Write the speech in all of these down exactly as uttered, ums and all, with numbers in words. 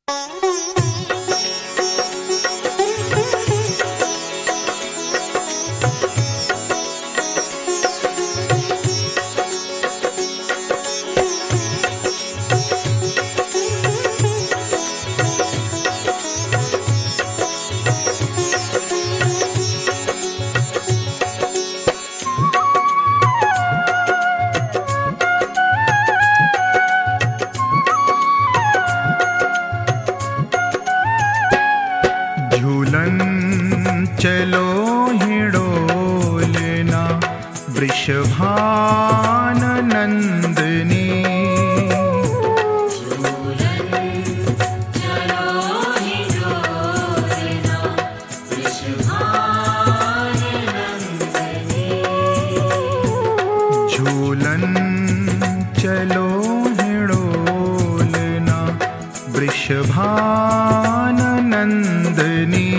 चलो हिडोलना वृषभाननंदिनी। झूलन चलो हिडोलना वृषभाननंदिनी।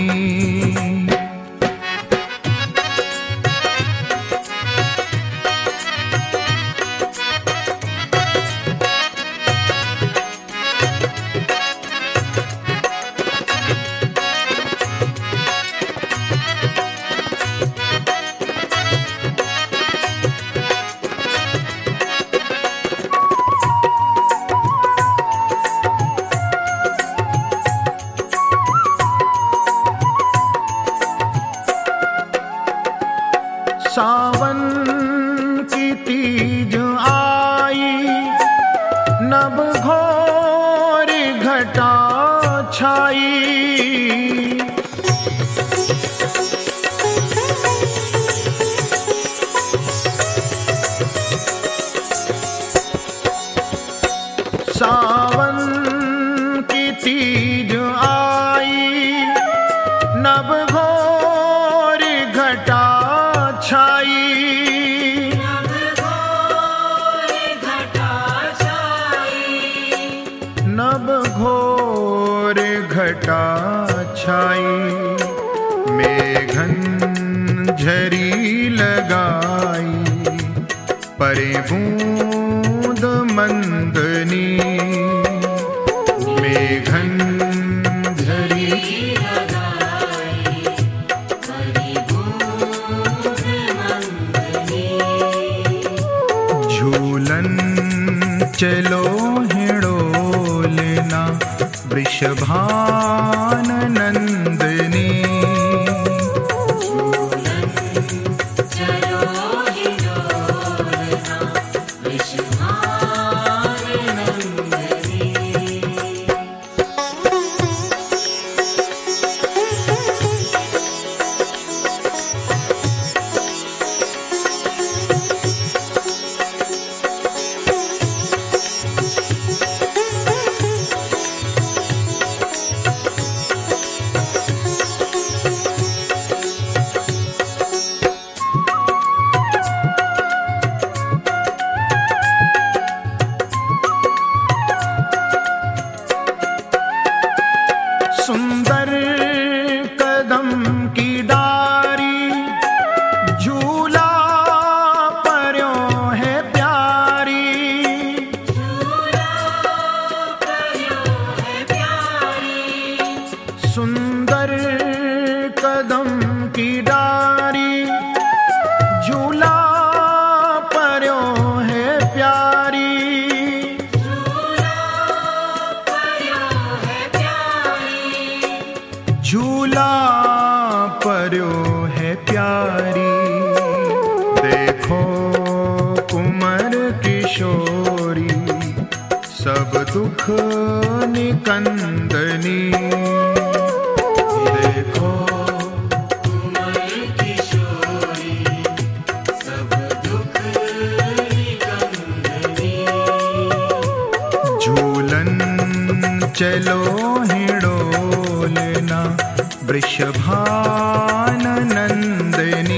सावन की तीज आई, नभ घोर घटा छाई। सावन की तीज आई, नभ घोर घटा छाई। नभ घोर घटा छाई, मेघन झरी लगाई, परे बूंद मंदनी। मेघन झरी झूलन चलो हिडोलना वृषभाननंदिनी। सुंदर कदम की डारी, झूला पर्यो है प्यारी। सुंदर कदम की डारी, झूला पर्यो है प्यारी। झूला पर्यो है प्यारी। देखो कुंवर किशोरी, सब दुख निकंदनी। देखो कुंवर किशोरी, सब दुख निकंदनी। झूलन चलो हिडोलना वृषभाननंदिनी।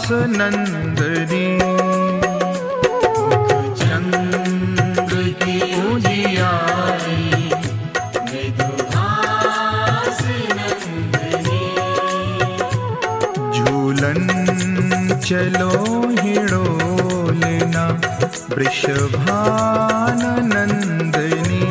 नंदनी चंद्र की उजियारी मृदुभास नंदनी झूलन चलो हिडोलना वृषभान नंदनी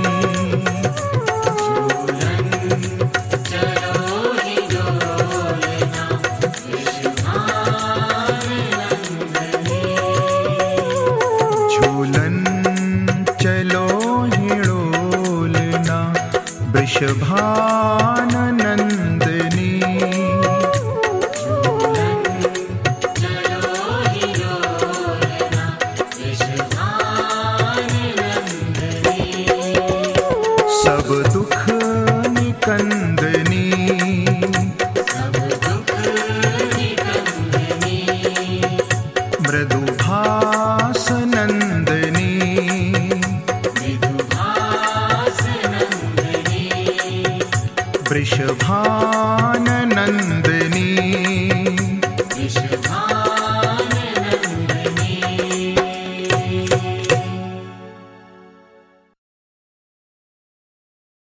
वृषभान नंदनी सब दुख निकंदनी मृदुभास नंदनी वृषभान नंदनी